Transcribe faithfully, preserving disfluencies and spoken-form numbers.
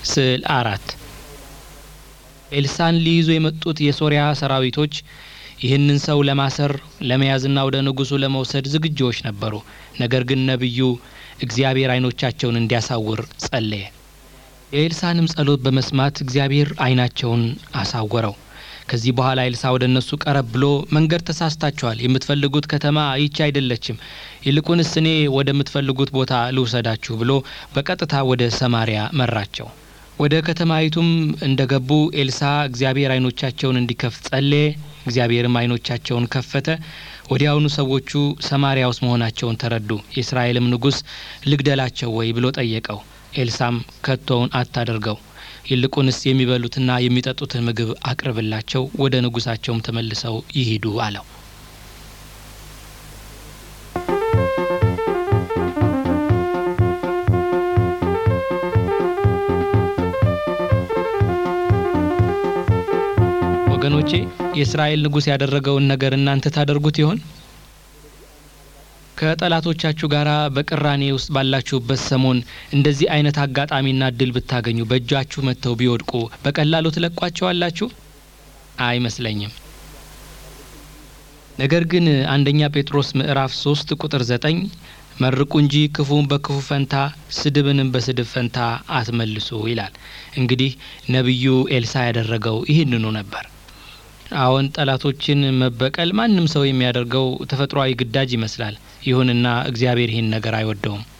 ስዕል አራት ኤልሳን ሊይዙ የመጡት የሶሪያ ሰራዊቶች ይህንን ሰው ለማሰር ለመያዝና ወደ ንጉሱ ለመውሰድ ዝግጁዎች ነበሩ። ነገር ግን ነብዩ እግዚአብሔር አይኖቻቸውን እንዲያሳውር ጸለየ። የኤልሳንም ጸሎት በመስማት እግዚአብሔር አይናቸውን አሳወረው። ከዚህ በኋላ ኤልሳ ወደ እነሱ ቀረብ ብሎ መንገድ ተሳስታችኋል፣ የምትፈልጉት ከተማ ይህች አይደለችም፣ ይልቁንስ እኔ ወደምትፈልጉት ቦታ ልውሰዳችሁ ብሎ በቀጥታ ወደ ሰማሪያ መራቸው። ወደ ከተማይቱም እንደገቡ ኤልሳ እግዚአብሔር አይኖቻቸውን እንዲከፍት ጸለየ። እግዚአብሔርም አይኖቻቸውን ከፈተ። ወዲያውኑ ሰዎቹ ሰማሪያ ውስጥ መሆናቸውን ተረዱ። የእስራኤልም ንጉስ ልግደላቸው ወይ ብሎ ጠየቀው። ኤልሳም ከቶውን አታደርገው፣ ይልቁንስ የሚበሉትና የሚጠጡትን ምግብ አቅርብላቸው፣ ወደ ንጉሳቸውም ተመልሰው ይሂዱ አለው። ወገኖቼ የእስራኤል ንጉስ ያደረገውን ነገር እናንተ ታደርጉት ይሆን? ከጠላቶቻችሁ ጋር በቅራኔ ውስጥ ባላችሁበት ሰሞን እንደዚህ አይነት አጋጣሚና እድል ብታገኙ በእጃችሁ መተው ቢወድቁ በቀላሉ ትለቋቸዋላችሁ? አይመስለኝም። ነገር ግን አንደኛ ጴጥሮስ ምዕራፍ ሶስት ቁጥር ዘጠኝ መርቁ እንጂ ክፉን በክፉ ፈንታ ስድብንም በስድብ ፈንታ አትመልሱ ይላል። እንግዲህ ነብዩ ኤልሳ ያደረገው ይህንኑ ነበር። አሁን ጠላቶችን መበቀል ማንም ሰው የሚያደርገው ተፈጥሯዊ ግዳጅ ይመስላል። ይሁንና እግዚአብሔር ይህን ነገር አይወደውም።